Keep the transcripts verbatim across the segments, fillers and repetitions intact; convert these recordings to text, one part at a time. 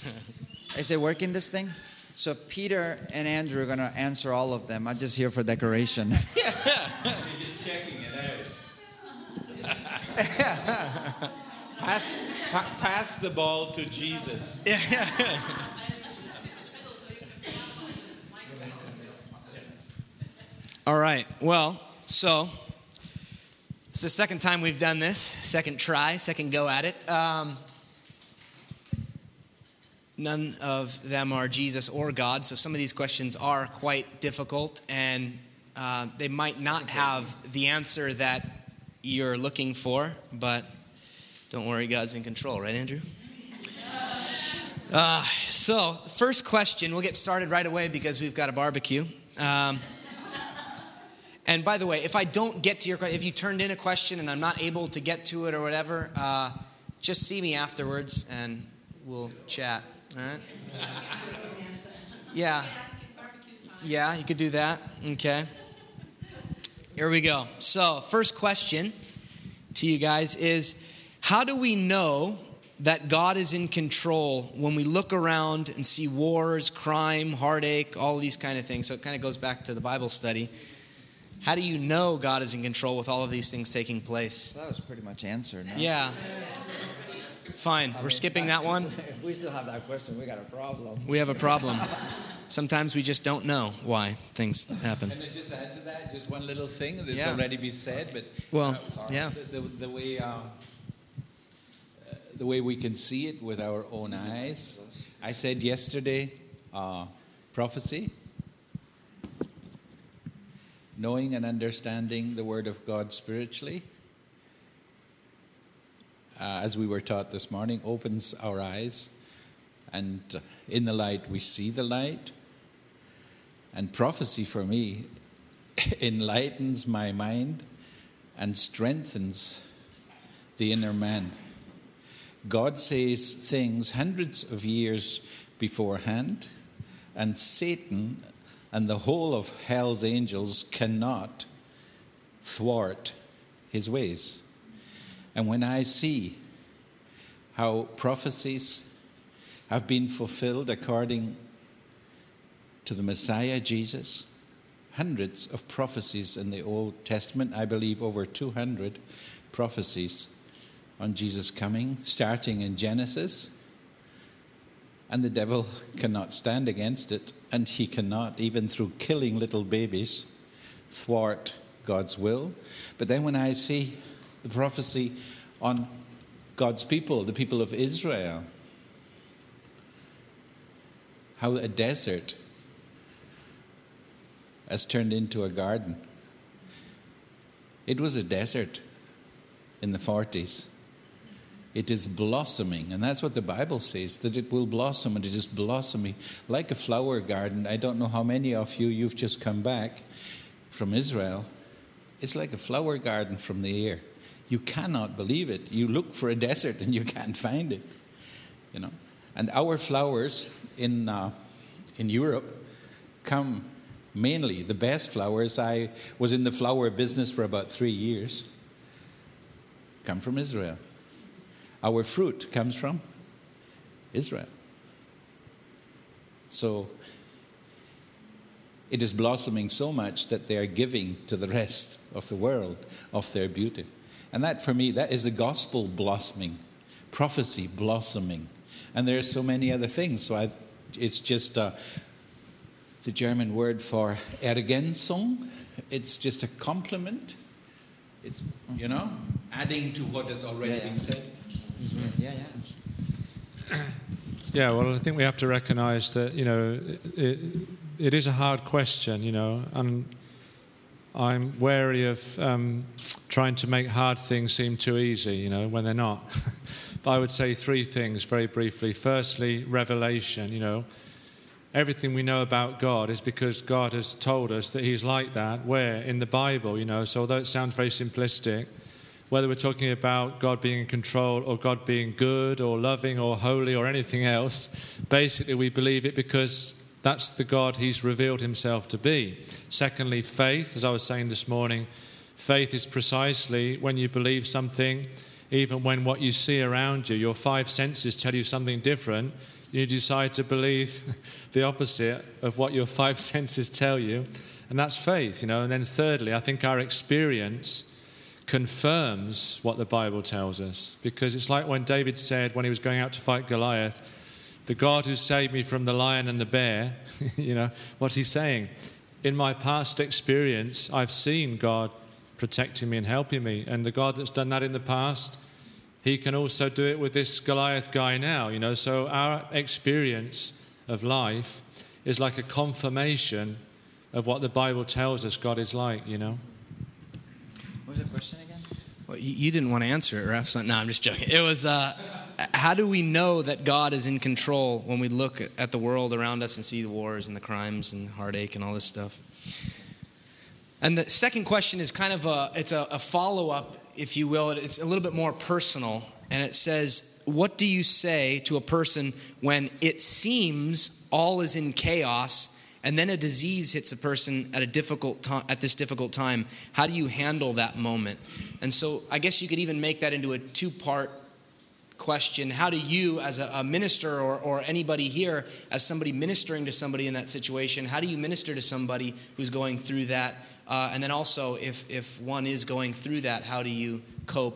Is it working, this thing? So Peter and Andrew are going to answer all of them. I'm just here for decoration. You're just checking it out. pass, pa- pass the ball to Jesus. All right. Well, so it's the second time we've done this. Second try, second go at it. Um, none of them are Jesus or God, so some of these questions are quite difficult, and uh, they might not have the answer that you're looking for, but don't worry, God's in control, right, Andrew? Uh, so, first question, we'll get started right away because we've got a barbecue. Um, and by the way, if I don't get to your question, if you turned in a question and I'm not able to get to it or whatever, uh, just see me afterwards and we'll chat. All right? Yeah. Yeah, you could do that. Okay. Here we go. So, first question to you guys is, how do we know that God is in control when we look around and see wars, crime, heartache, all these kind of things? So it kind of goes back to the Bible study. How do you know God is in control with all of these things taking place? That was pretty much answered. No? Yeah. Fine. I We're mean, skipping that one. If we still have that question, we got a problem. We have a problem. Sometimes we just don't know why things happen. Can I just add to that? Just one little thing that's Yeah. already been said, but Well, uh, yeah. the, the, the way uh, uh, the way we can see it with our own eyes. I said yesterday, uh, prophecy, knowing and understanding the Word of God spiritually, uh, as we were taught this morning, opens our eyes, and uh, in the light we see the light. And prophecy for me enlightens my mind and strengthens the inner man. God says things hundreds of years beforehand, and Satan and the whole of hell's angels cannot thwart his ways. And when I see how prophecies have been fulfilled according to the Messiah Jesus, hundreds of prophecies in the Old Testament, I believe over two hundred prophecies on Jesus coming, starting in Genesis, and the devil cannot stand against it, and he cannot, even through killing little babies, thwart God's will. But then when I see the prophecy on God's people, the people of Israel, how a desert has turned into a garden. It was a desert in the forties. It is blossoming, and that's what the Bible says, that it will blossom, and it is blossoming like a flower garden. I don't know how many of you, you've just come back from Israel. It's like a flower garden from the air. You cannot believe it. You look for a desert and you can't find it, you know. And our flowers in uh, in Europe come mainly, the best flowers. I was in the flower business for about three years. Come from Israel. Our fruit comes from Israel. So it is blossoming so much that they are giving to the rest of the world of their beauty. And that, for me, that is the gospel blossoming, prophecy blossoming. And there are so many other things. So I, it's just uh, the German word for Ergänzung. It's just a compliment. It's, you know, adding to what has already Yeah, yeah. been said. Mm-hmm. Yeah, yeah. Yeah, well, I think we have to recognise that, you know, it, it is a hard question, you know, and I'm wary of um, trying to make hard things seem too easy, you know, when they're not. But I would say three things very briefly. Firstly, revelation, you know. Everything we know about God is because God has told us that he's like that. Where? In the Bible, you know. So although it sounds very simplistic, whether we're talking about God being in control or God being good or loving or holy or anything else, basically we believe it because that's the God he's revealed himself to be. Secondly, faith, as I was saying this morning, faith is precisely when you believe something, even when what you see around you, your five senses tell you something different, You decide to believe the opposite of what your five senses tell you, and that's faith, you know. And then thirdly, I think our experience confirms what the Bible tells us, because it's like when David said when he was going out to fight Goliath, the God who saved me from the lion and the bear, you know, what's he saying? In my past experience, I've seen God protecting me and helping me, and the God that's done that in the past, he can also do it with this Goliath guy now, you know. So our experience of life is like a confirmation of what the Bible tells us God is like, you know. What was the question again? Well, you, you didn't want to answer it, Ref. So, no, I'm just joking. It was, uh, how do we know that God is in control when we look at the world around us and see the wars and the crimes and heartache and all this stuff? And the second question is kind of a, it's a, a follow-up, if you will. It's a little bit more personal. And it says, what do you say to a person when it seems all is in chaos and then a disease hits a person at a difficult time, at this difficult time? How do you handle that moment? And so I guess you could even make that into a two-part question. How do you, as a, a minister or, or anybody here, as somebody ministering to somebody in that situation, how do you minister to somebody who's going through that? Uh, and then also, if, if one is going through that, how do you cope?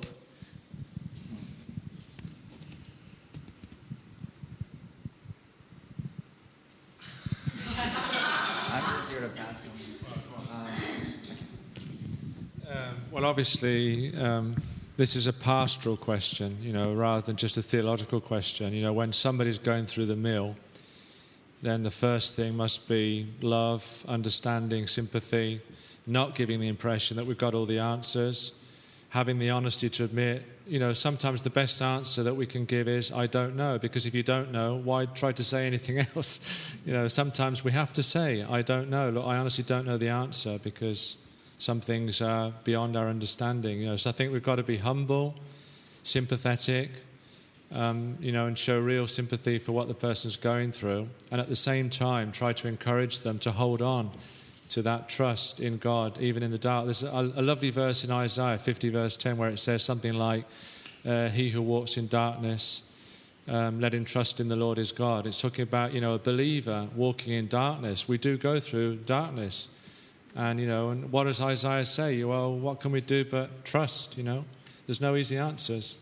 Um, well, obviously, um, this is a pastoral question, you know, rather than just a theological question. You know, when somebody's going through the mill, then the first thing must be love, understanding, sympathy, not giving the impression that we've got all the answers, having the honesty to admit, you know, sometimes the best answer that we can give is, I don't know, because if you don't know, why try to say anything else? You know, sometimes we have to say, I don't know. Look, I honestly don't know the answer, because some things are beyond our understanding. You know, so I think we've got to be humble, sympathetic, um, you know, and show real sympathy for what the person's going through, and at the same time try to encourage them to hold on to that trust in God, even in the dark. There's a, a lovely verse in Isaiah fifty, verse ten, where it says something like, uh, he who walks in darkness, um, let him trust in the Lord his God. It's talking about, you know, a believer walking in darkness. We do go through darkness. And, you know, and what does Isaiah say? Well, what can we do but trust, you know? There's no easy answers.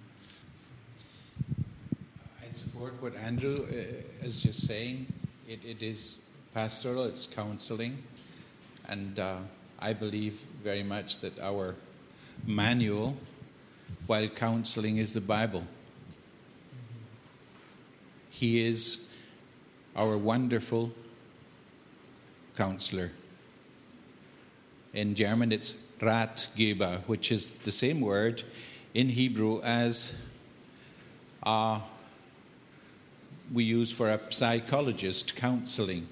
I support what Andrew uh, is just saying. It, it is pastoral, it's counseling. And uh, I believe very much that our manual, while counseling, is the Bible. He is our wonderful counselor. In German, it's Ratgeber, which is the same word in Hebrew as uh, we use for a psychologist, counseling.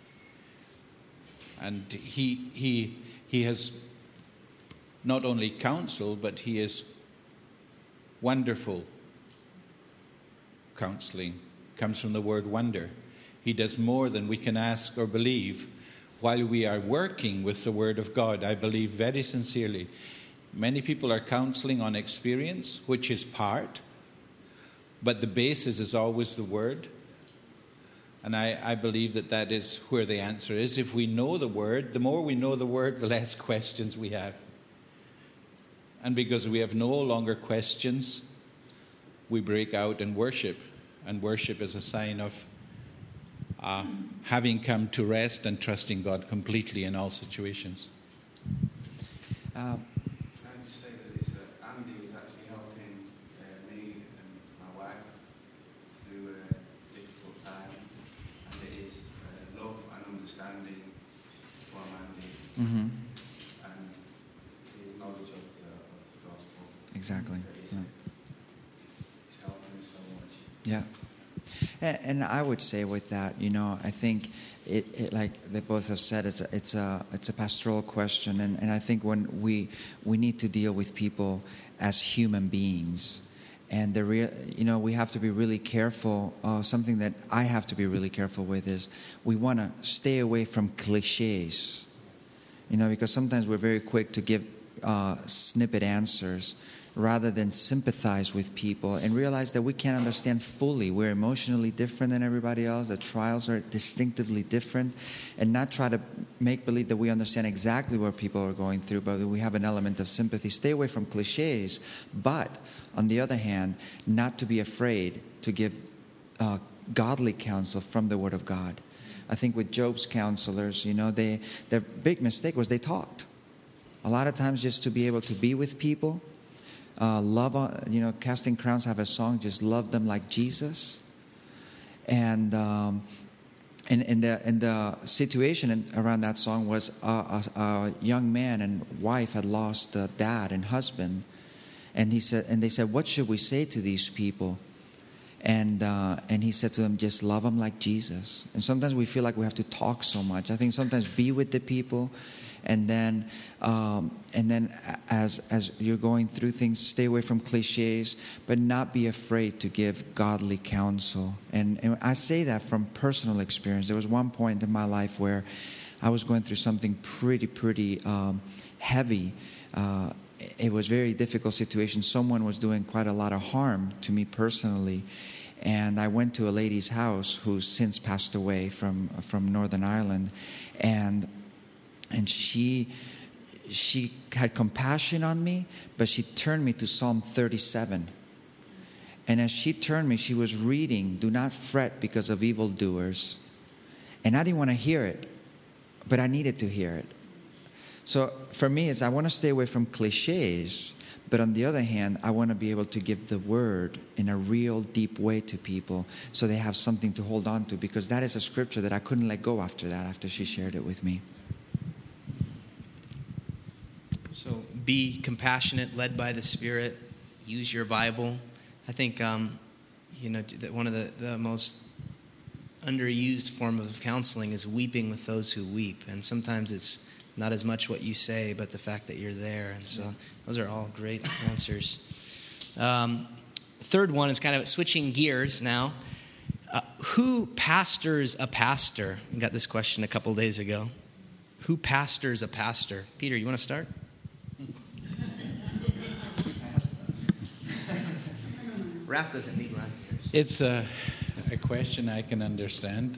And he he he has not only counsel, but he is wonderful counseling. Comes from the word wonder. He does more than we can ask or believe. While we are working with the Word of God, I believe very sincerely, many people are counseling on experience, which is part, but the basis is always the Word. And I, I believe that that is where the answer is. If we know the Word, the more we know the Word, the less questions we have. And because we have no longer questions, we break out in worship. And worship is a sign of Uh, having come to rest and trusting God completely in all situations. Um, Can I just say that it's, uh, Andy was actually helping uh, me and my wife through a difficult time, and it is uh, love and understanding from Andy mm-hmm. and his knowledge of the, of the gospel. Exactly. It's, Yeah. it's helping me so much. Yeah. And I would say with that, you know, I think it, it like they both have said, it's a, it's a it's a pastoral question, and, and I think when we we need to deal with people as human beings, and the real, you know, we have to be really careful. Uh, something that I have to be really careful with is we want to stay away from cliches, you know, because sometimes we're very quick to give uh, snippet answers, rather than sympathize with people and realize that we can't understand fully. We're emotionally different than everybody else. The trials are distinctively different. And not try to make believe that we understand exactly what people are going through, but we have an element of sympathy. Stay away from cliches. But on the other hand, not to be afraid to give uh, godly counsel from the Word of God. I think with Job's counselors, you know, they their big mistake was they talked. A lot of times just to be able to be with people, uh, love, you know, Casting Crowns have a song, just love them like Jesus. And um, and, and, the, and the situation in, around that song was a, a, a young man and wife had lost a dad and husband. And he said, and they said, what should we say to these people? And uh, and he said to them, just love them like Jesus. And sometimes we feel like we have to talk so much. I think sometimes be with the people, and then um, and then as as you're going through things, stay away from cliches, but not be afraid to give godly counsel. And, and I say that from personal experience. There was one point in my life where I was going through something pretty pretty um, heavy. Uh, It was a very difficult situation. Someone was doing quite a lot of harm to me personally. And I went to a lady's house who's since passed away from from Northern Ireland. And and she she had compassion on me, but she turned me to Psalm thirty-seven. And as she turned me, she was reading, do not fret because of evildoers. And I didn't want to hear it, but I needed to hear it. So for me, is I want to stay away from cliches, but on the other hand, I want to be able to give the word in a real deep way to people so they have something to hold on to, because that is a scripture that I couldn't let go after that, after she shared it with me. So be compassionate, led by the Spirit, use your Bible. I think, um, you know, that one of the, the most underused form of counseling is weeping with those who weep. And sometimes it's not as much what you say, but the fact that you're there. And so those are all great answers. Um, third one is kind of switching gears now. Uh, who pastors a pastor? We got this question a couple days ago. Who pastors a pastor? Peter, you want to start? Raph doesn't need one. It's a, a question I can understand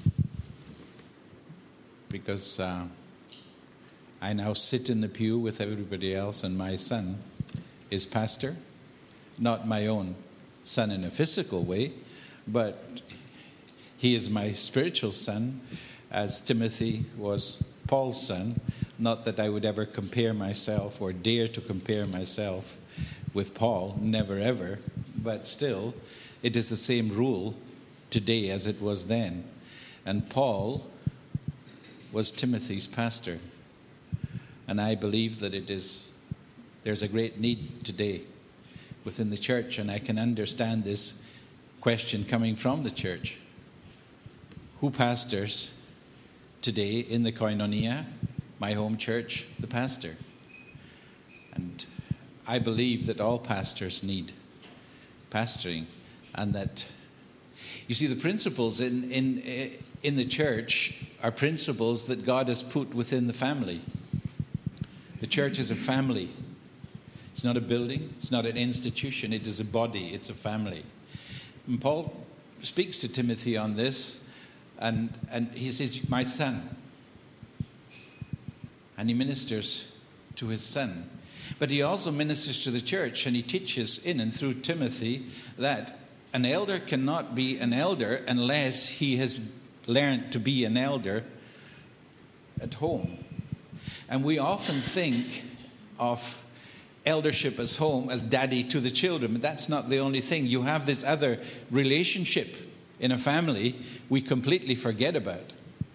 because uh, I now sit in the pew with everybody else, and my son is pastor. Not my own son in a physical way, but he is my spiritual son, as Timothy was Paul's son. Not that I would ever compare myself or dare to compare myself with Paul, never ever, but still, it is the same rule today as it was then. And Paul was Timothy's pastor. And I believe that it is, there's a great need today within the church, and I can understand this question coming from the church. Who pastors today in the Koinonia, my home church? The pastor. And I believe that all pastors need pastoring, and that, you see, the principles in in in the church are principles that God has put within the family. The church is a family. It's not a building. It's not an institution. It is a body. It's a family. And Paul speaks to Timothy on this, and, and he says, my son. And he ministers to his son. But he also ministers to the church, and he teaches in and through Timothy that an elder cannot be an elder unless he has learned to be an elder at home. And we often think of eldership as home, as daddy to the children, but that's not the only thing. You have this other relationship in a family we completely forget about.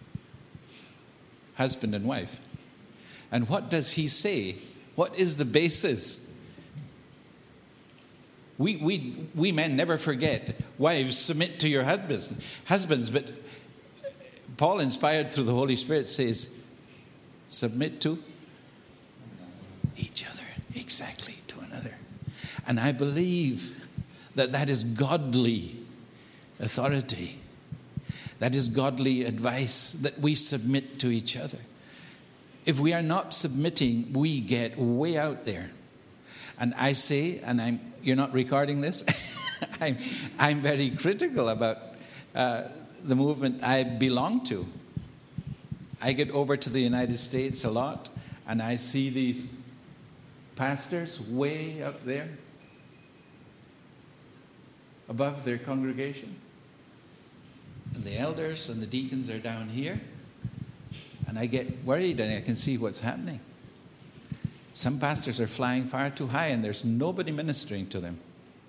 Husband and wife. And what does he say? What is the basis? We we we men never forget. Wives, submit to your husbands, husbands. But Paul, inspired through the Holy Spirit, says, submit to each other, exactly, to another. And I believe that that is godly authority. That is godly advice, that we submit to each other. If we are not submitting, we get way out there. And I say, and I'm you're not recording this, I'm, I'm very critical about uh, the movement I belong to. I get over to the United States a lot, and I see these pastors way up there above their congregation. And the elders and the deacons are down here. And I get worried, and I can see what's happening. Some pastors are flying far too high, and there's nobody ministering to them.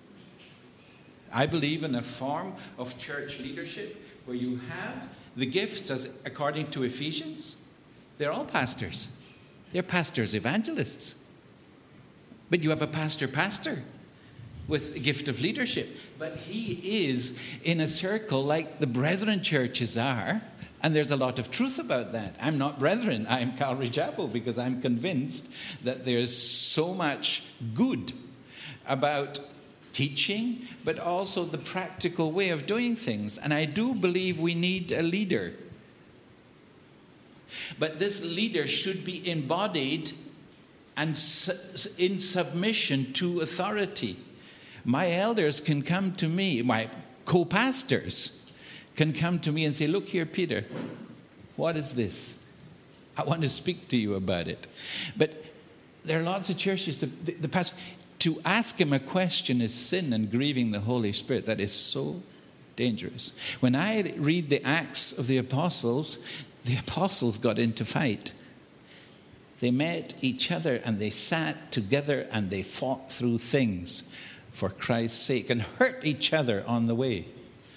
I believe in a form of church leadership where you have the gifts, as according to Ephesians. They're all pastors. They're pastors, evangelists. But you have a pastor-pastor with a gift of leadership. But he is in a circle like the brethren churches are, and there's a lot of truth about that. I'm not brethren, I'm Calvary Chapel, because I'm convinced that there's so much good about teaching, but also the practical way of doing things. And I do believe we need a leader. But this leader should be embodied and su- in submission to authority. My elders can come to me, my co-pastors can come to me and say, look here, Peter, what is this? I want to speak to you about it. But there are lots of churches, the, the, the pastor, to ask him a question is sin and grieving the Holy Spirit. That is so dangerous. When I read the Acts of the Apostles, the apostles got into fight. They met each other and they sat together and they fought through things for Christ's sake and hurt each other on the way.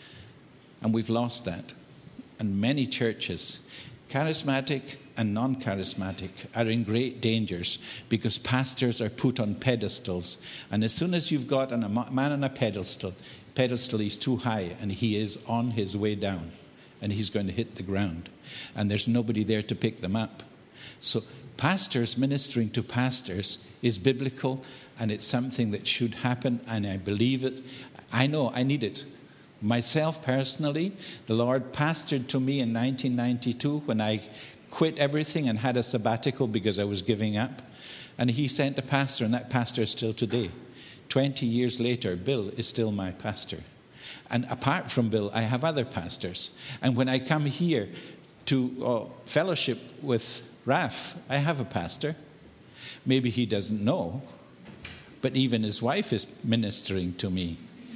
And we've lost that. And many churches, charismatic and non-charismatic, are in great dangers because pastors are put on pedestals. And as soon as you've got a man on a pedestal, pedestal he's too high and he is on his way down and he's going to hit the ground. And there's nobody there to pick them up. So pastors ministering to pastors is biblical, and it's something that should happen, and I believe it. I know I need it. Myself personally, the Lord pastored to me in nineteen ninety-two when I quit everything and had a sabbatical because I was giving up. And he sent a pastor, and that pastor is still today. twenty years later, Bill is still my pastor. And apart from Bill, I have other pastors. And when I come here to uh, fellowship with Raf, I have a pastor. Maybe he doesn't know, but even his wife is ministering to me.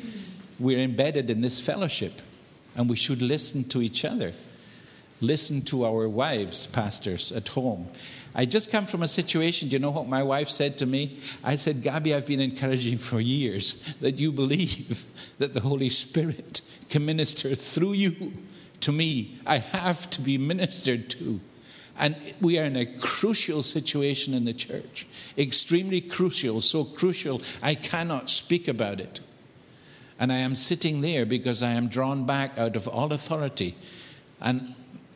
We're embedded in this fellowship, and we should listen to each other. Listen to our wives, pastors, at home. I just come from a situation, do you know what my wife said to me? I said, Gabby, I've been encouraging for years that you believe that the Holy Spirit can minister through you to me. I have to be ministered to. And we are in a crucial situation in the church. Extremely crucial, so crucial I cannot speak about it. And I am sitting there because I am drawn back out of all authority. And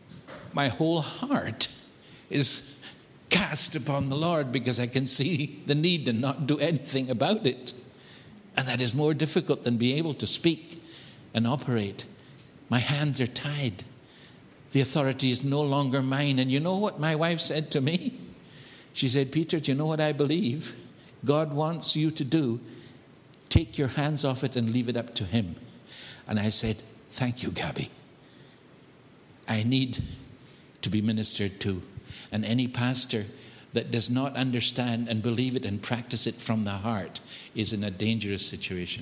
my whole heart is cast upon the Lord because I can see the need and not do anything about it. And that is more difficult than being able to speak and operate. My hands are tied. The authority is no longer mine. And you know what my wife said to me? She said, Peter, do you know what I believe God wants you to do? Take your hands off it and leave it up to him. And I said, thank you, Gabby. I need to be ministered to. And any pastor that does not understand and believe it and practice it from the heart is in a dangerous situation.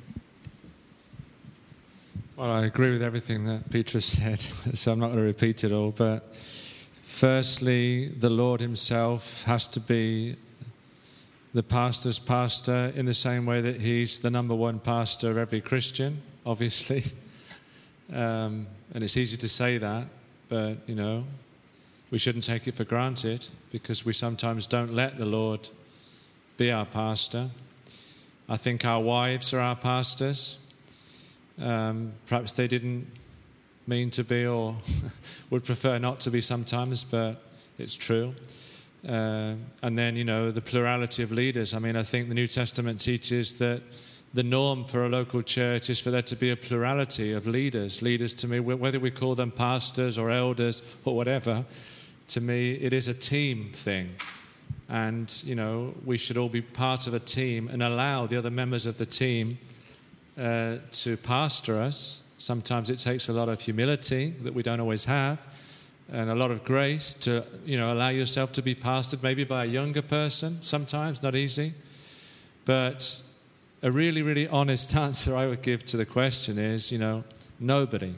Well, I agree with everything that Peter said, so I'm not going to repeat it all. But firstly, the Lord himself has to be the pastor's pastor in the same way that he's the number one pastor of every Christian, obviously. Um, and it's easy to say that, but, you know, we shouldn't take it for granted because we sometimes don't let the Lord be our pastor. I think our wives are our pastors. Um, perhaps they didn't mean to be or would prefer not to be sometimes, but it's true. Uh, and then, you know, the plurality of leaders. I mean, I think the New Testament teaches that the norm for a local church is for there to be a plurality of leaders. Leaders, to me, whether we call them pastors or elders or whatever, to me, it is a team thing. And, you know, we should all be part of a team and allow the other members of the team uh, to pastor us. Sometimes it takes a lot of humility that we don't always have, and a lot of grace to, you know, allow yourself to be pastored maybe by a younger person. Sometimes, not easy. But a really, really honest answer I would give to the question is, you know, nobody.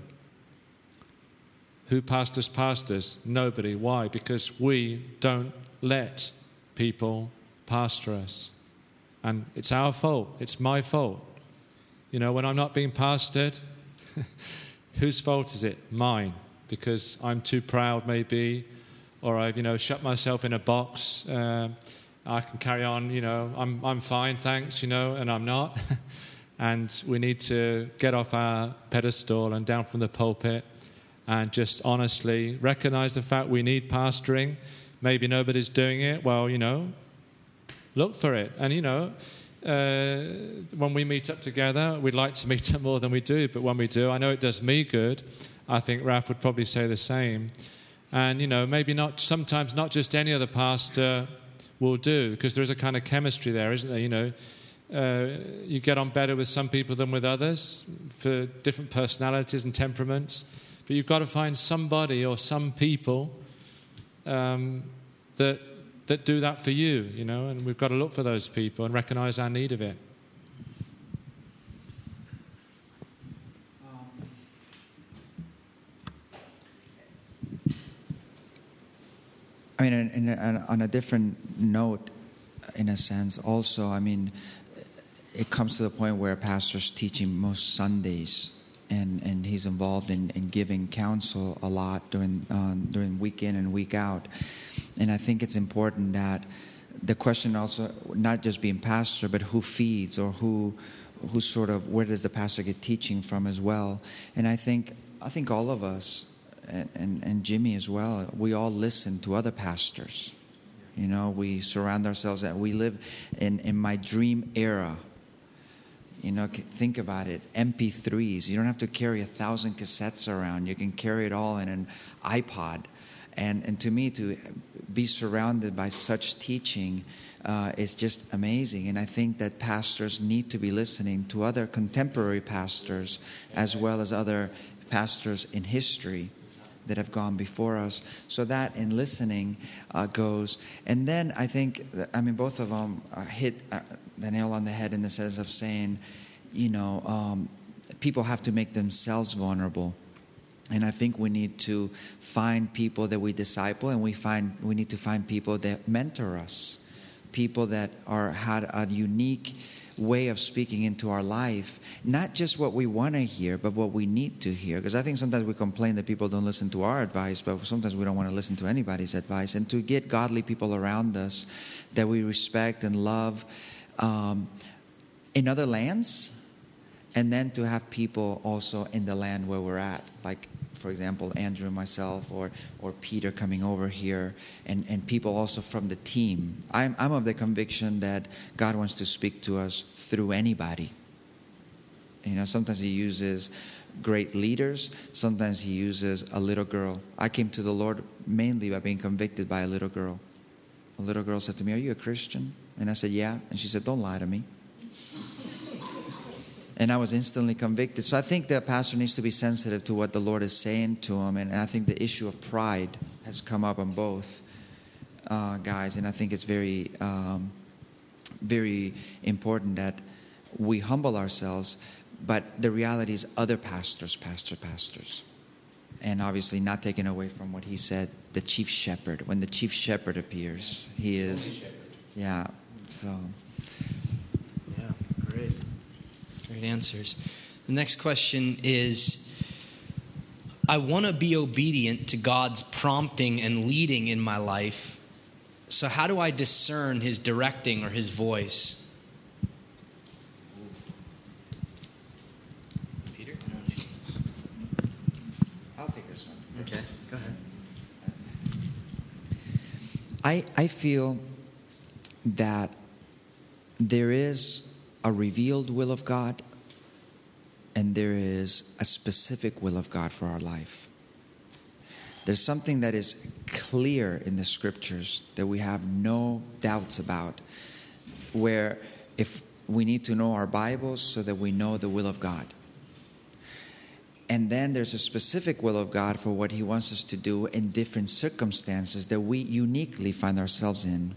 Who pastors pastors? Nobody. Why? Because we don't let people pastor us. And it's our fault. It's my fault. You know, when I'm not being pastored, whose fault is it? Mine. Because I'm too proud maybe, or I've, you know, shut myself in a box. Uh, I can carry on, you know, I'm I'm fine, thanks, you know, and I'm not. And we need to get off our pedestal and down from the pulpit and just honestly recognize the fact we need pastoring. Maybe nobody's doing it. Well, you know, look for it. And, you know, uh, when we meet up together, we'd like to meet up more than we do. But when we do, I know it does me good. I think Ralph would probably say the same. And, you know, maybe not, sometimes not just any other pastor will do, because there is a kind of chemistry there, isn't there? You know, uh, you get on better with some people than with others for different personalities and temperaments. But you've got to find somebody or some people um, that that do that for you, you know, and we've got to look for those people and recognize our need of it. I mean, in, in, on a different note, in a sense, also, I mean, it comes to the point where a pastor's teaching most Sundays, and, and he's involved in, in giving counsel a lot during um, during week in and week out. And I think it's important that the question also, not just being pastor, but who feeds, or who who sort of, where does the pastor get teaching from as well? And I think I think all of us, And, and, and Jimmy as well, we all listen to other pastors. You know, we surround ourselves, and we live in, in my dream era. You know, think about it, M P threes. You don't have to carry a thousand cassettes around. You can carry it all in an iPod. And, and to me, to be surrounded by such teaching uh, is just amazing. And I think that pastors need to be listening to other contemporary pastors as well as other pastors in history that have gone before us. So that in listening uh, goes. And then I think, I mean, both of them uh, hit uh, the nail on the head in the sense of saying, you know, um, people have to make themselves vulnerable. And I think we need to find people that we disciple, and we find we need to find people that mentor us, people that are had a unique way of speaking into our life, not just what we want to hear, but what we need to hear. Because I think sometimes we complain that people don't listen to our advice, but sometimes we don't want to listen to anybody's advice. And to get godly people around us that we respect and love um, in other lands, and then to have people also in the land where we're at, like, for example, Andrew and myself, or or Peter coming over here, and, and people also from the team. I'm, I'm of the conviction that God wants to speak to us through anybody. You know, sometimes he uses great leaders. Sometimes he uses a little girl. I came to the Lord mainly by being convicted by a little girl. A little girl said to me, "Are you a Christian?" And I said, "Yeah." And she said, "Don't lie to me." And I was instantly convicted. So I think the pastor needs to be sensitive to what the Lord is saying to him. And, and I think the issue of pride has come up on both uh, guys. And I think it's very, um, very important that we humble ourselves. But the reality is other pastors, pastor, pastors. And obviously not taken away from what he said, the chief shepherd. When the chief shepherd appears, he is, yeah, so. Yeah, great. Great answers. The next question is, I want to be obedient to God's prompting and leading in my life. So how do I discern his directing or his voice? Peter? I'll take this one. Okay, go ahead. I, I feel that there is a revealed will of God, and there is a specific will of God for our life. there's something that is clear in the scriptures that we have no doubts about, where if we need to know our Bibles so that we know the will of God. And then there's a specific will of God for what He wants us to do in different circumstances that we uniquely find ourselves in.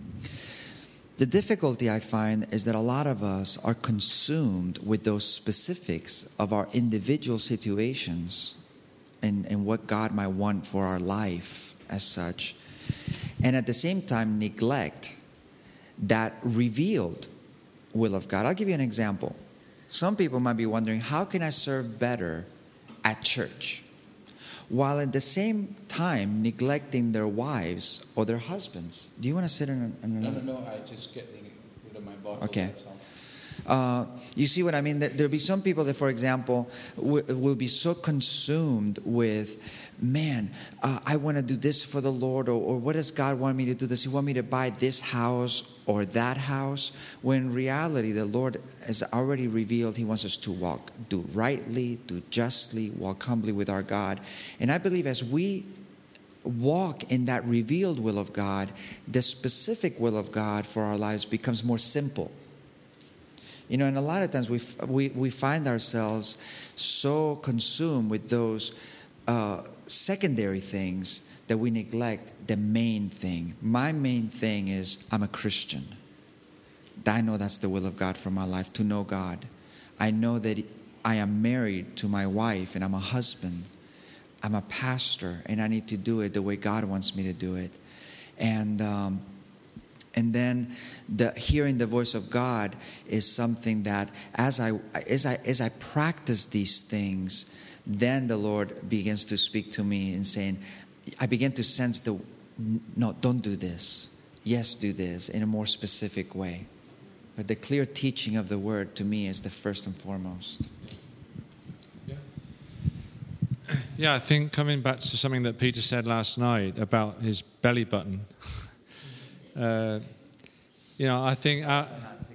The difficulty I find is that a lot of us are consumed with those specifics of our individual situations and, and what God might want for our life as such. And at the same time neglect that revealed will of God. I'll give you an example. Some people might be wondering, how can I serve better at church, while at the same time neglecting their wives or their husbands? Do you want to sit in, a, in another? No, no, no. I just get rid of my bottle. Okay. That's all. Uh, you see what I mean? There, there'll be some people that, for example, w- will be so consumed with, man, uh, I want to do this for the Lord, or, or what does God want me to do? Does He want me to buy this house or that house? When in reality, the Lord has already revealed He wants us to walk, do rightly, do justly, walk humbly with our God. And I believe as we walk in that revealed will of God, the specific will of God for our lives becomes more simple. You know, and a lot of times we we we find ourselves so consumed with those uh, secondary things that we neglect the main thing. My main thing is I'm a Christian. I know that's the will of God for my life, to know God. I know that I am married to my wife and I'm a husband. I'm a pastor and I need to do it the way God wants me to do it. And um, and then the hearing the voice of God is something that as I as I as I practice these things, then the Lord begins to speak to me and saying, I begin to sense the no, don't do this. Yes, do this in a more specific way. But the clear teaching of the word to me is the first and foremost. Yeah, yeah I think coming back to something that Peter said last night about his belly button. Uh, you know, I think our,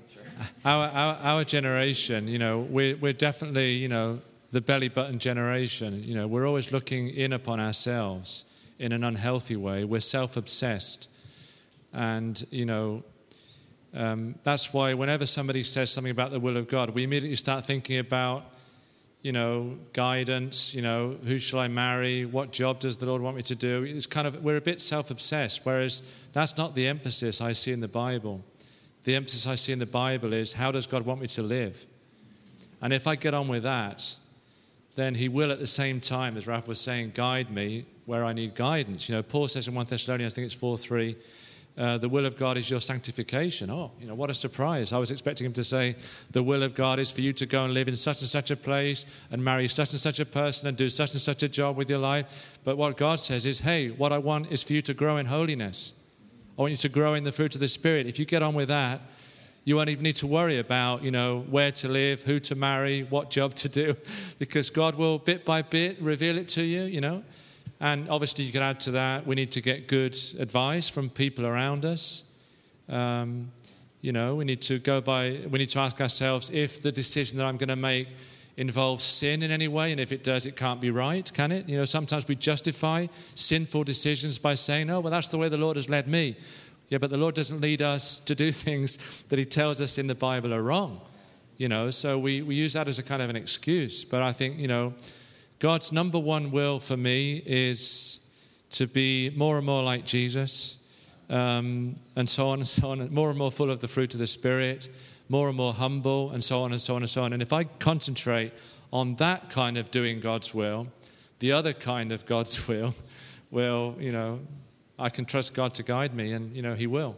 our our our generation, you know, we're we're definitely, you know, the belly button generation. You know, we're always looking in upon ourselves in an unhealthy way. We're self-obsessed, and you know, um, that's why whenever somebody says something about the will of God, we immediately start thinking about, you know, guidance. You know, who shall I marry? What job does the Lord want me to do? It's kind of, we're a bit self-obsessed, whereas that's not the emphasis I see in the Bible. The emphasis I see in the Bible is, how does God want me to live? And if I get on with that, then He will at the same time, as Ralph was saying, guide me where I need guidance. You know, Paul says in First Thessalonians, I think it's four three, Uh, the will of God is your sanctification. Oh, you know, what a surprise. I was expecting him to say, the will of God is for you to go and live in such and such a place and marry such and such a person and do such and such a job with your life. But what God says is, hey, what I want is for you to grow in holiness. I want you to grow in the fruit of the Spirit. If you get on with that, you won't even need to worry about, you know, where to live, who to marry, what job to do, because God will bit by bit reveal it to you, you know. And obviously you can add to that, we need to get good advice from people around us. Um, you know, we need to go by, we need to ask ourselves if the decision that I'm going to make involves sin in any way, and if it does, it can't be right, can it? You know, sometimes we justify sinful decisions by saying, oh, well, that's the way the Lord has led me. Yeah, but the Lord doesn't lead us to do things that He tells us in the Bible are wrong. You know, so we, we use that as a kind of an excuse. But I think, you know, God's number one will for me is to be more and more like Jesus, um, and so on and so on, more and more full of the fruit of the Spirit, more and more humble, and so on and so on and so on. And if I concentrate on that kind of doing God's will, the other kind of God's will, will, you know, I can trust God to guide me, and, you know, He will.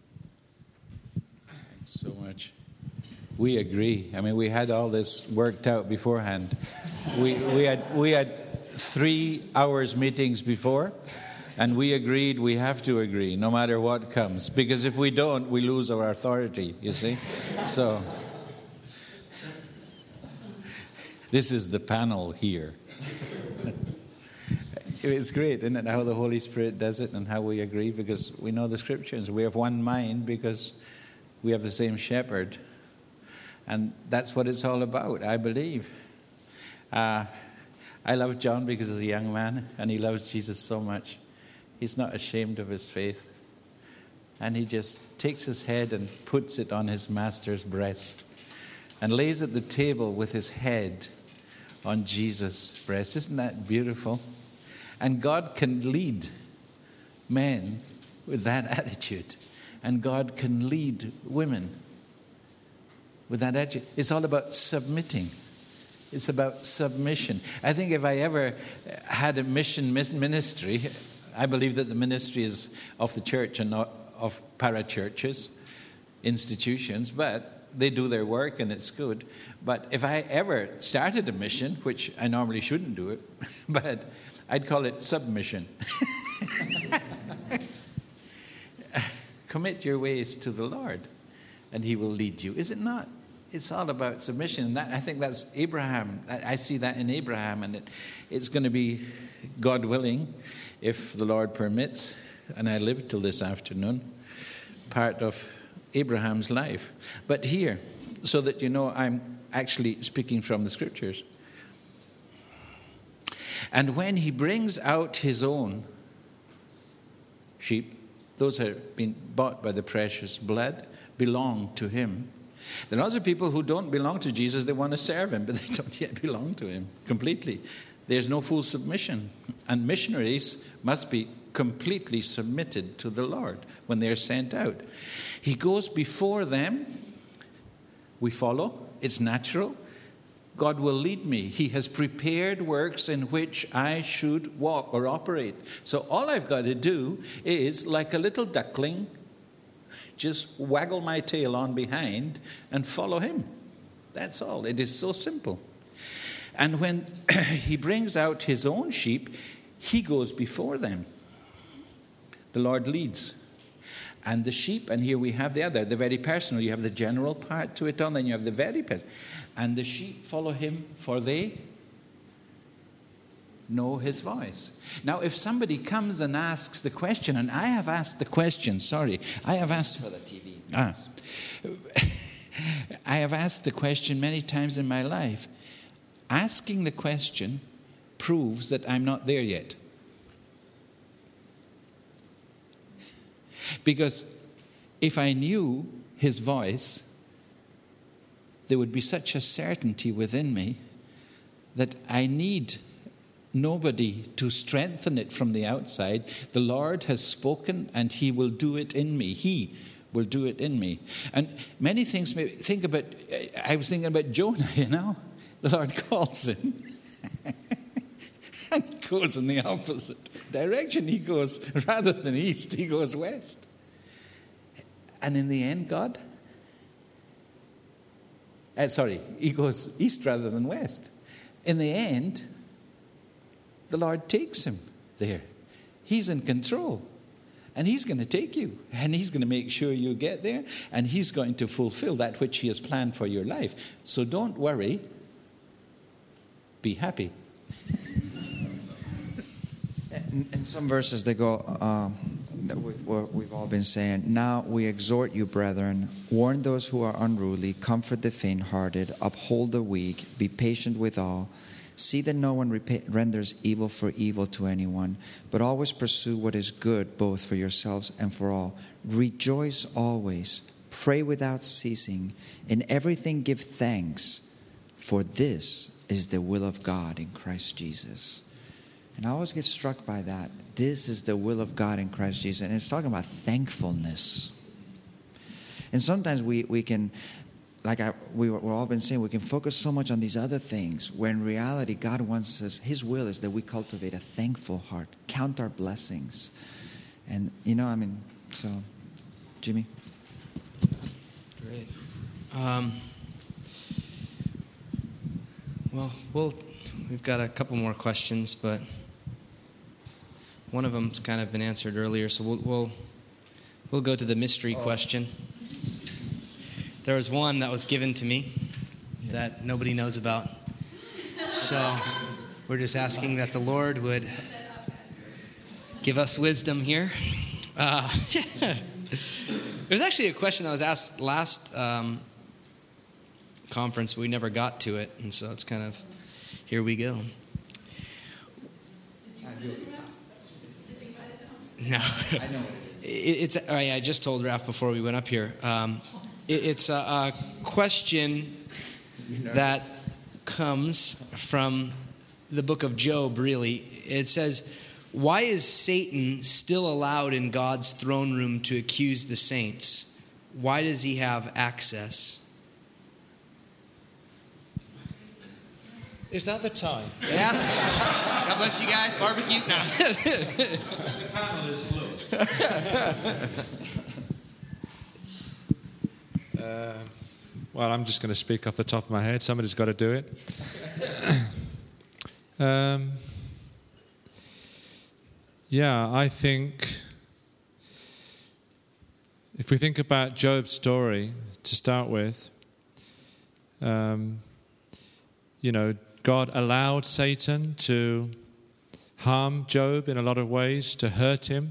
Thanks so much. We agree. I mean, we had all this worked out beforehand. We we had we had three hours meetings before, and we agreed we have to agree no matter what comes, because if we don't, we lose our authority, you see. So this is the panel here. It's great, isn't it, how the Holy Spirit does it and how we agree, because we know the Scriptures. We have one mind because we have the same shepherd. And that's what it's all about, I believe. Uh, I love John because he's a young man and he loves Jesus so much. He's not ashamed of his faith. And he just takes his head and puts it on his master's breast and lays at the table with his head on Jesus' breast. Isn't that beautiful? And God can lead men with that attitude. And God can lead women with that attitude. It's all about submitting. It's about submission. I think if I ever had a mission ministry, I believe that the ministry is of the church and not of parachurches, institutions, but they do their work and it's good. But if I ever started a mission, which I normally shouldn't do it, but I'd call it submission. Commit your ways to the Lord and he will lead you. Is it not? It's all about submission. And that, I think that's Abraham. I, I see that in Abraham, and it, it's going to be, God willing, if the Lord permits, and I live till this afternoon, part of Abraham's life. But here, so that you know I'm actually speaking from the scriptures. And when he brings out his own sheep, those who have been bought by the precious blood, belong to him. There are other people who don't belong to Jesus. They want to serve him, but they don't yet belong to him completely. There's no full submission. And missionaries must be completely submitted to the Lord when they're sent out. He goes before them. We follow. It's natural. God will lead me. He has prepared works in which I should walk or operate. So all I've got to do is, like a little duckling, just waggle my tail on behind and follow him. That's all. It is so simple. And when he brings out his own sheep, he goes before them. The Lord leads. And the sheep, and here we have the other, the very personal. You have the general part to it on, then you have the very personal. And the sheep follow him, for they know his voice. Now, if somebody comes and asks the question, and I have asked the question, sorry, I have asked for the T V. Ah, I have asked the question many times in my life. Asking the question proves that I'm not there yet. Because if I knew his voice, there would be such a certainty within me that I need nobody to strengthen it from the outside. The Lord has spoken and he will do it in me. He will do it in me. And many things, may think about, I was thinking about Jonah, you know. The Lord calls him. And he goes in the opposite direction. He goes, rather than east, he goes west. And in the end, God, uh, sorry, he goes east rather than west. In the end, the Lord takes him there. He's in control. And he's going to take you. And he's going to make sure you get there. And he's going to fulfill that which he has planned for your life. So don't worry. Be happy. In, in some verses, they go, uh, that we've, we've all been saying, now we exhort you, brethren, warn those who are unruly, comfort the faint-hearted, uphold the weak, be patient with all. See that no one repa- renders evil for evil to anyone, but always pursue what is good, both for yourselves and for all. Rejoice always, pray without ceasing, in everything give thanks, for this is the will of God in Christ Jesus. And I always get struck by that. This is the will of God in Christ Jesus. And it's talking about thankfulness. And sometimes we, we can, like I, we, we've all been saying, we can focus so much on these other things, when in reality, God wants us, his will is that we cultivate a thankful heart, count our blessings. And, you know, I mean, so, Jimmy? Great. Um, well, we'll, we've got a couple more questions, but one of them's kind of been answered earlier, so we'll we'll, we'll go to the mystery oh. question. There was one that was given to me that nobody knows about. So we're just asking that the Lord would give us wisdom here. Uh, There's actually a question that was asked last um, conference, but we never got to it, and so it's kind of, here we go. No. I know. It's, oh yeah, I just told Raph before we went up here. Um, it, it's a, a question that comes from the book of Job, really. It says, why is Satan still allowed in God's throne room to accuse the saints? Why does he have access? Is that the time? Yeah. God bless you guys. Barbecue. No. The panel is closed. uh, well, I'm just going to speak off the top of my head. Somebody's got to do it. um, yeah, I think if we think about Job's story to start with, um, you know, God allowed Satan to harm Job in a lot of ways, to hurt him.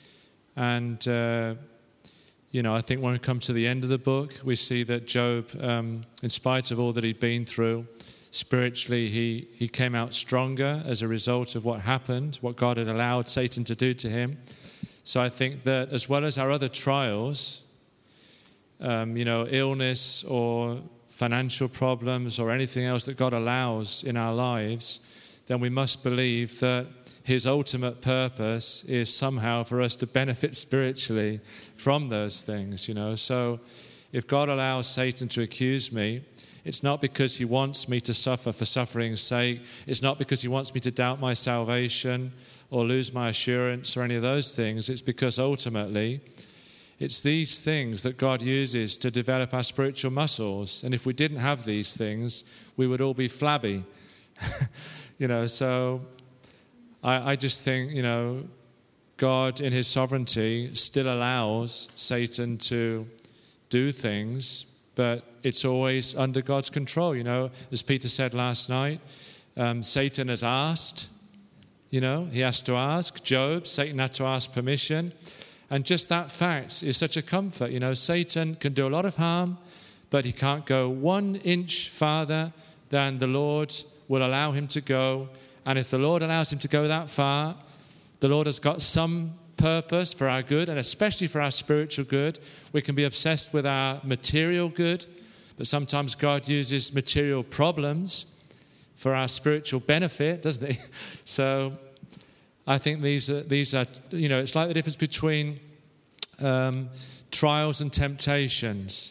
And, uh, you know, I think when we come to the end of the book, we see that Job, um, in spite of all that he'd been through, spiritually he, he came out stronger as a result of what happened, what God had allowed Satan to do to him. So I think that as well as our other trials, um, you know, illness or financial problems or anything else that God allows in our lives, then we must believe that his ultimate purpose is somehow for us to benefit spiritually from those things, you know. So if God allows Satan to accuse me, it's not because he wants me to suffer for suffering's sake. It's not because he wants me to doubt my salvation or lose my assurance or any of those things. It's because ultimately it's these things that God uses to develop our spiritual muscles. And if we didn't have these things, we would all be flabby. you know, so I, I just think, you know, God in his sovereignty still allows Satan to do things, but it's always under God's control, you know. As Peter said last night, um, Satan has asked, you know, he has to ask. Job, Satan had to ask permission. And just that fact is such a comfort. You know, Satan can do a lot of harm, but he can't go one inch farther than the Lord will allow him to go. And if the Lord allows him to go that far, the Lord has got some purpose for our good, and especially for our spiritual good. We can be obsessed with our material good, but sometimes God uses material problems for our spiritual benefit, doesn't he? So I think these are, these are, you know, it's like the difference between um, trials and temptations.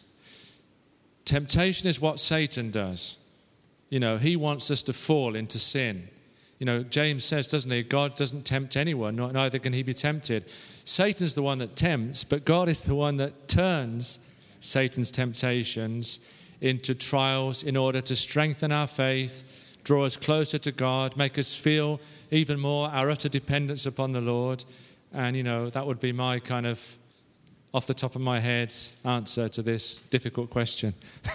Temptation is what Satan does. You know, he wants us to fall into sin. You know, James says, doesn't he, God doesn't tempt anyone, neither can he be tempted. Satan's the one that tempts, but God is the one that turns Satan's temptations into trials in order to strengthen our faith, draw us closer to God, make us feel even more our utter dependence upon the Lord. And, you know, that would be my kind of, off the top of my head, answer to this difficult question.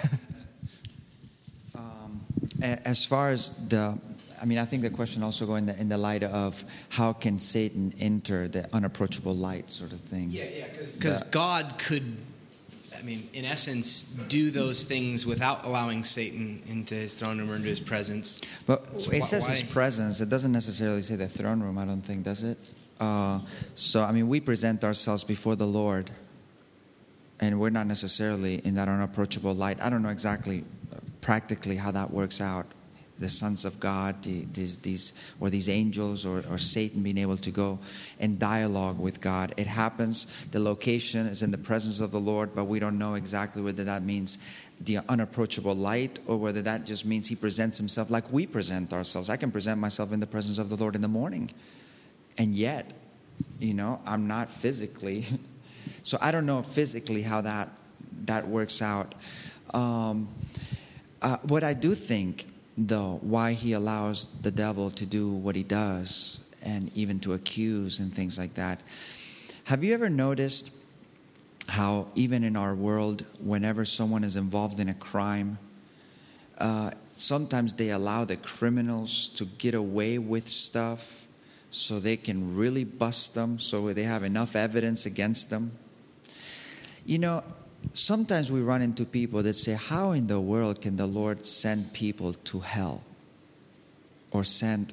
um, as far as the, I mean, I think the question also goes in the, in the light of how can Satan enter the unapproachable light sort of thing. Yeah, yeah, because God could, I mean, in essence, do those things without allowing Satan into his throne room or into his presence. But So it wh- says why- his presence. It doesn't necessarily say the throne room, I don't think, does it? Uh, so, I mean, we present ourselves before the Lord, and we're not necessarily in that unapproachable light. I don't know exactly, uh, practically, how that works out. The sons of God, the, these, these, or these angels, or, or Satan being able to go and dialogue with God. It happens. The location is in the presence of the Lord, but we don't know exactly whether that means the unapproachable light or whether that just means he presents himself like we present ourselves. I can present myself in the presence of the Lord in the morning, and yet, you know, I'm not physically. So I don't know physically how that that works out. Um, uh, what I do think, though, why he allows the devil to do what he does and even to accuse and things like that. Have you ever noticed how even in our world, whenever someone is involved in a crime, uh, sometimes they allow the criminals to get away with stuff so they can really bust them, so they have enough evidence against them? You know, sometimes we run into people that say, how in the world can the Lord send people to hell? Or send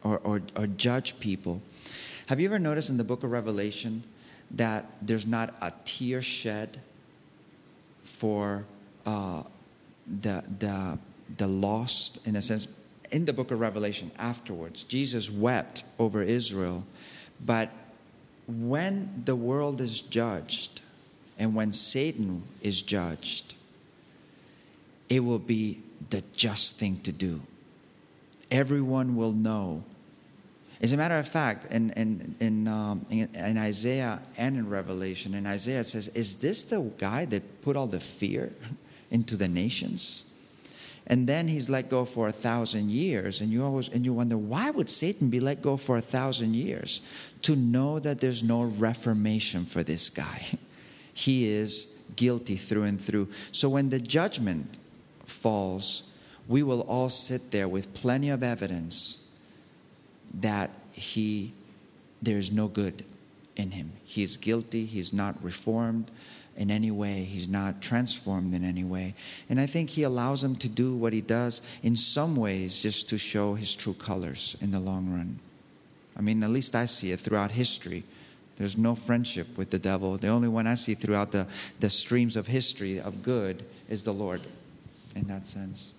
or, or, or judge people. Have you ever noticed in the book of Revelation that there's not a tear shed for uh, the, the, the lost, in a sense? In the book of Revelation, afterwards, Jesus wept over Israel. But when the world is judged and when Satan is judged, it will be the just thing to do. Everyone will know. As a matter of fact, in, in, in, um, in, in Isaiah and in Revelation, in Isaiah it says, is this the guy that put all the fear into the nations? And then he's let go for a thousand years. And you always and you wonder, why would Satan be let go for a thousand years? To know that there's no reformation for this guy. He is guilty through and through. So when the judgment falls, we will all sit there with plenty of evidence that he, there's no good in him. He is guilty. He's not reformed in any way. He's not transformed in any way. And I think he allows him to do what he does in some ways just to show his true colors in the long run. I mean, at least I see it throughout history. There's no friendship with the devil. The only one I see throughout the, the streams of history of good is the Lord, in that sense.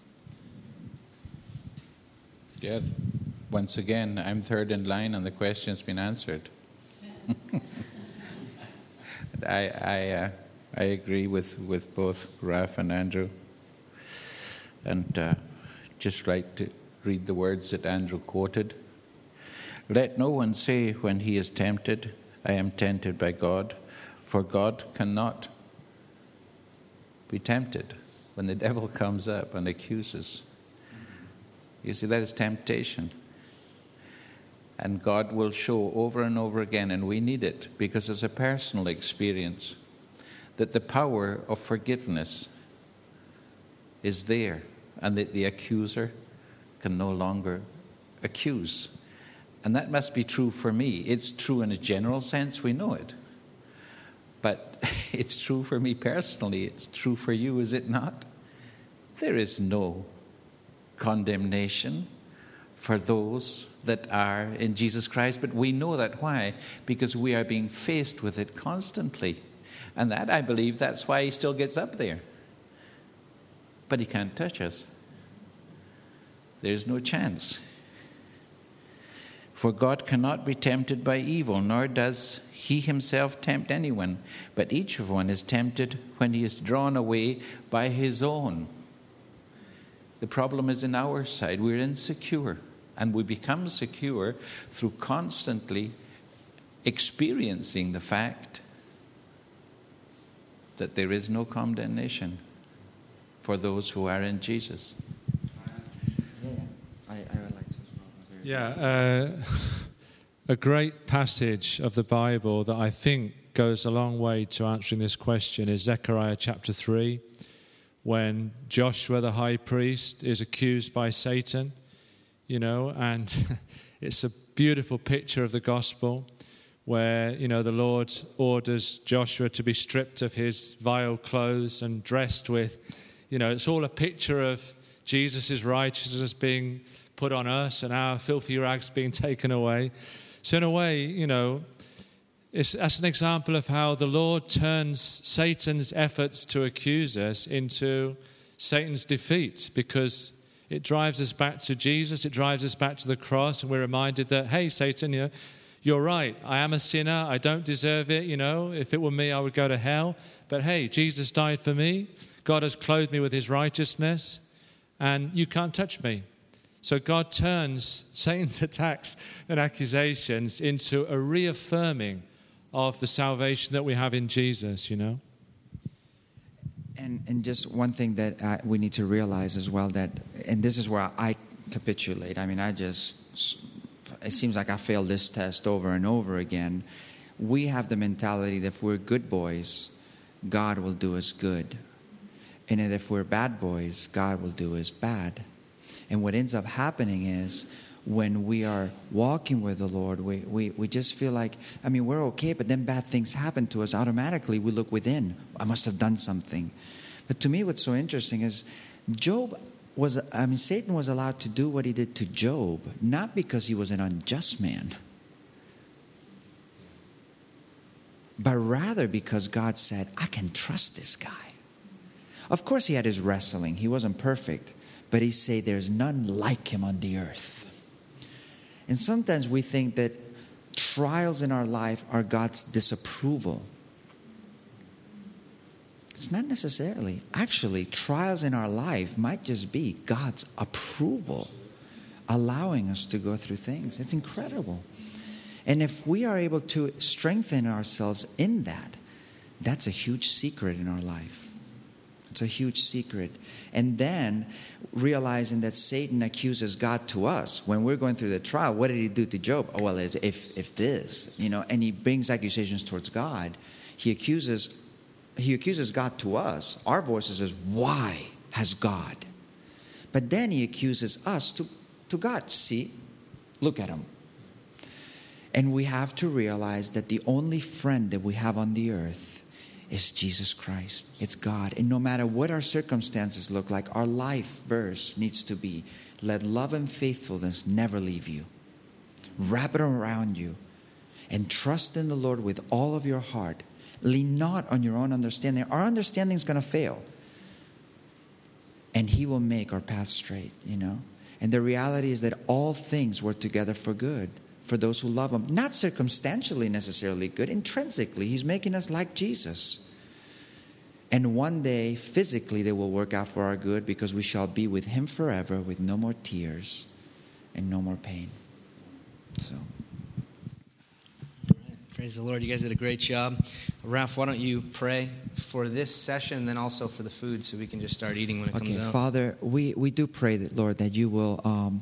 Yeah, once again, I'm third in line and the question's been answered. I I, uh, I agree with, with both Raph and Andrew. And uh, just like to read the words that Andrew quoted. Let no one say when he is tempted, I am tempted by God, for God cannot be tempted. When the devil comes up and accuses, you see, that is temptation. And God will show over and over again, and we need it because it's a personal experience, that the power of forgiveness is there and that the accuser can no longer accuse. And that must be true for me. It's true in a general sense, we know it. But it's true for me personally. It's true for you, is it not? There is no condemnation for those that are in Jesus Christ. But we know that. Why? Because we are being faced with it constantly. And that, I believe, that's why he still gets up there. But he can't touch us. There's no chance. For God cannot be tempted by evil, nor does he himself tempt anyone. But each of one is tempted when he is drawn away by his own. The problem is in our side. We're insecure. And we become secure through constantly experiencing the fact that there is no condemnation for those who are in Jesus. I, I would like to as well. Yeah, uh, a great passage of the Bible that I think goes a long way to answering this question is Zechariah chapter three, when Joshua the high priest is accused by Satan, you know, and it's a beautiful picture of the gospel where, you know, the Lord orders Joshua to be stripped of his vile clothes and dressed with, you know, it's all a picture of Jesus' righteousness being put on us and our filthy rags being taken away. So in a way, you know, it's, that's an example of how the Lord turns Satan's efforts to accuse us into Satan's defeat, because it drives us back to Jesus, it drives us back to the cross, and we're reminded that, hey, Satan, you know, you're right, I am a sinner, I don't deserve it, you know, if it were me, I would go to hell. But hey, Jesus died for me, God has clothed me with his righteousness, and you can't touch me. So God turns Satan's attacks and accusations into a reaffirming of the salvation that we have in Jesus, you know. And and just one thing that uh, we need to realize as well, that, and this is where I capitulate. I mean, I just, it seems like I failed this test over and over again. We have the mentality that if we're good boys, God will do us good. And if we're bad boys, God will do us bad. And what ends up happening is when we are walking with the Lord, we, we, we just feel like, I mean, we're okay, but then bad things happen to us. Automatically, we look within. I must have done something. But to me, what's so interesting is Job was, I mean, Satan was allowed to do what he did to Job, not because he was an unjust man, but rather because God said, I can trust this guy. Of course, he had his wrestling. He wasn't perfect, but he said, there's none like him on the earth. And sometimes we think that trials in our life are God's disapproval. It's not necessarily. Actually, trials in our life might just be God's approval, allowing us to go through things. It's incredible. And if we are able to strengthen ourselves in that, that's a huge secret in our life. It's a huge secret. And then realizing that Satan accuses God to us. When we're going through the trial, what did he do to Job? Oh, well, if, if this, you know, and he brings accusations towards God. He accuses He accuses God to us. Our voice says, why has God? But then he accuses us to, to God. See, look at him. And we have to realize that the only friend that we have on the earth is Jesus Christ. It's God. And no matter what our circumstances look like, our life verse needs to be, let love and faithfulness never leave you. Wrap it around you and trust in the Lord with all of your heart. Lean not on your own understanding. Our understanding is going to fail. And he will make our path straight, you know. And the reality is that all things work together for good for those who love him. Not circumstantially necessarily good. Intrinsically, he's making us like Jesus. And one day, physically, they will work out for our good because we shall be with him forever with no more tears and no more pain. So... Praise the Lord. You guys did a great job. Ralph, why don't you pray for this session and then also for the food so we can just start eating when it okay, comes out. Father, we, we do pray that, Lord, that you will, um,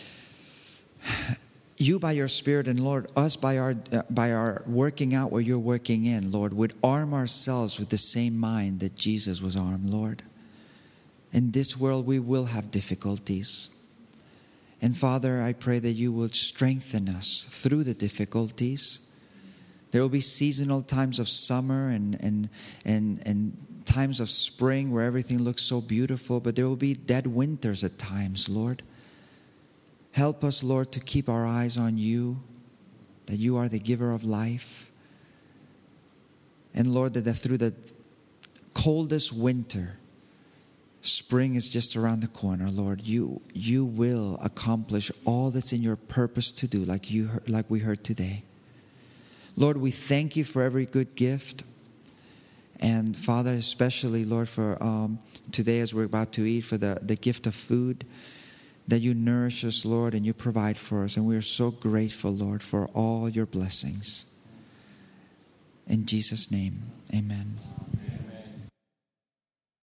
you by your Spirit and, Lord, us by our, uh, by our working out where you're working in, Lord, would arm ourselves with the same mind that Jesus was armed, Lord. In this world, we will have difficulties. And, Father, I pray that you will strengthen us through the difficulties. There will be seasonal times of summer and, and and and times of spring where everything looks so beautiful, but there will be dead winters at times, Lord. Help us, Lord, to keep our eyes on you, that you are the giver of life. And Lord, that through the coldest winter, spring is just around the corner, Lord. You you will accomplish all that's in your purpose to do, like you like we heard today. Lord, we thank you for every good gift. And Father, especially, Lord, for um, today as we're about to eat, for the, the gift of food, that you nourish us, Lord, and you provide for us. And we are so grateful, Lord, for all your blessings. In Jesus' name, amen.